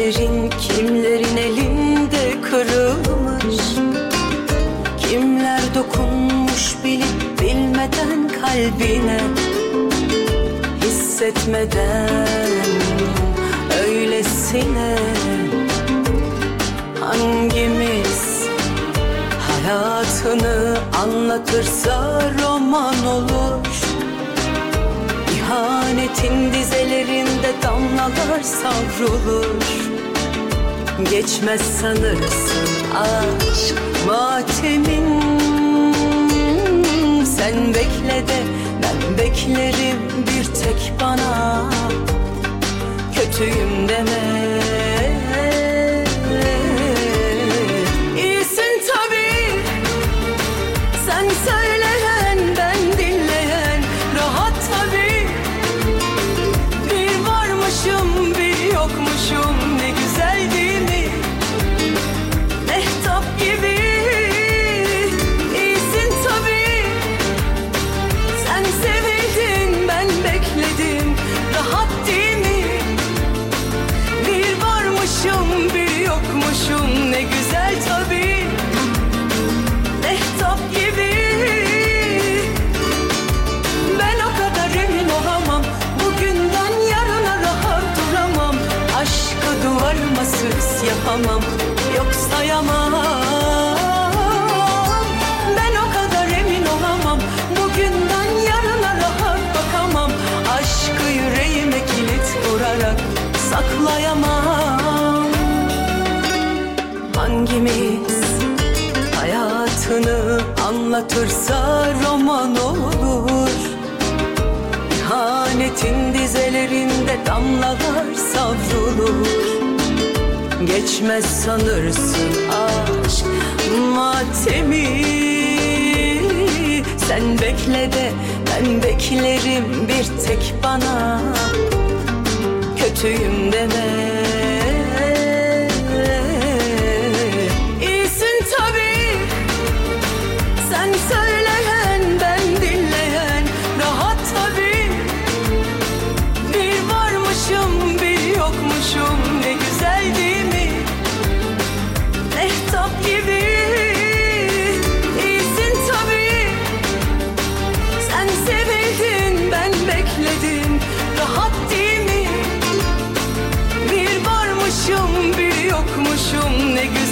Kimlerin elinde kırılmış, kimler dokunmuş bilip bilmeden kalbine, hissetmeden öylesine. Hangimiz hayatını anlatırsa roman olur, İhanetin dizelerinde damlalar savrulur. Geçmez sanırsın aşk matemin. Sen bekle de ben beklerim, bir tek bana kötüyüm deme. İyisin tabii, sen söyleyen ben dinleyen, rahat tabii. Bir varmışım bir yokmuşum, ne güzel değil mi? Mehtap gibi. İyisin tabii, sen sevildin ben bekledim, rahat değil mi? Bir varmışım bir yokmuşum, ne güzel tabii. Mehtap gibi. Ben o kadar emin olamam, bugünden yarına rahat duramam. Aşkı duvarıma süs yapamam, yok sayamam. Ben o kadar emin olamam, bugünden yarına rahat bakamam. Aşkı yüreğime kilit vurarak saklayamam. Hangimiz hayatını anlatırsa roman olur, İhanetin dizelerinde damlalar savrulur. Geçmez sanırsın aşk matemi. Sen bekle de ben beklerim, bir tek bana kötüyüm deme. İyisin tabii, sen söyleyen ben dinleyen, rahat tabii. Bir varmışım bir yokmuşum, ne güzel değil mi? Mehtap gibi. İyisin tabii, sen sevildin ben bekledim, rahat değil mi? Bir varmışım bir yokmuşum, ne güzel.